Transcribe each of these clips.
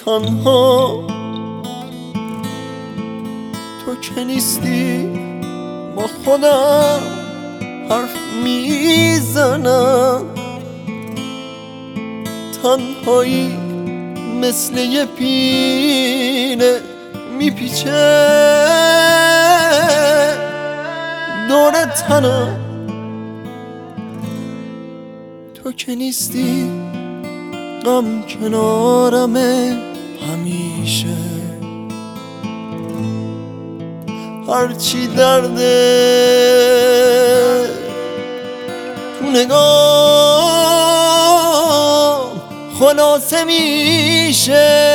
تنها تو که نیستی با خودم حرف میزنم. تنهایی مثل یه پینه میپیچه دور تنم. تو که نیستی غم کنارمه همیشه. هرچی درده تو نگاه خلاصه میشه.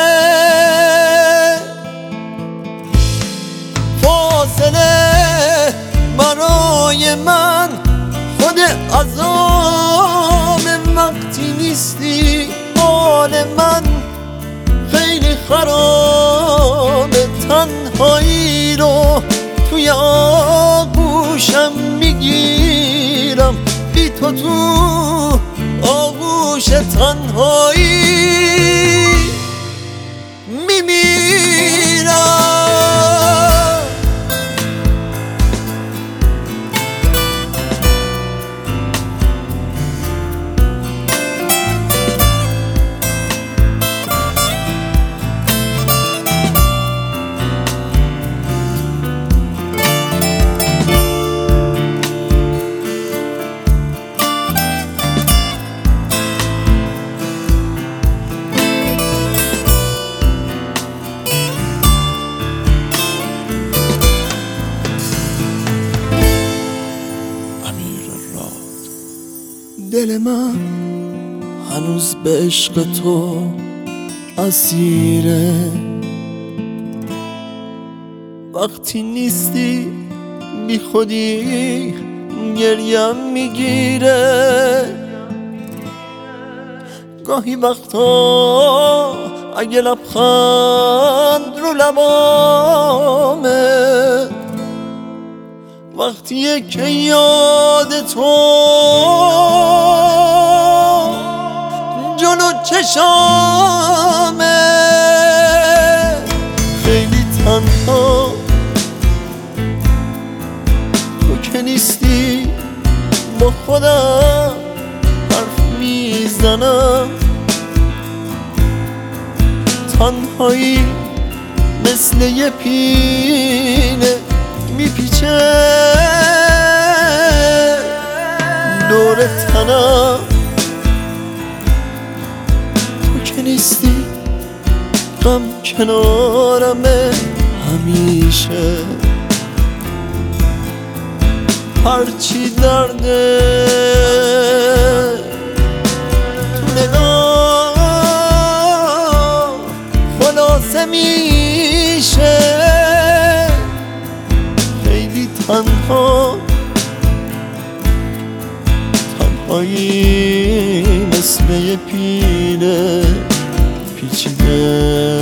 فاصله برای من خود عذاب. وقتی نیستی حال من خیلی خرابه. تنهایی رو توی آغوشم میگیرم، بی تو تو آغوش تنهایی میمیرم. دل من هنوز به عشق تو اسیره. وقتی نیستی بی خودی گریم میگیره. گاهی وقتا اگه لبخند رو لبامه، وقتیه که یاد تو جلو چشامه. خیلی تنها تو که نیستی با خودم حرف میزنم. تنهایی مثل یه پینه میپیچه دور تنم. تو که نیستی غم کنارمه همیشه. هرچی درده تو نگاه خلاصه میشه. خیلی تنهایی مثل یه پینه پیچیده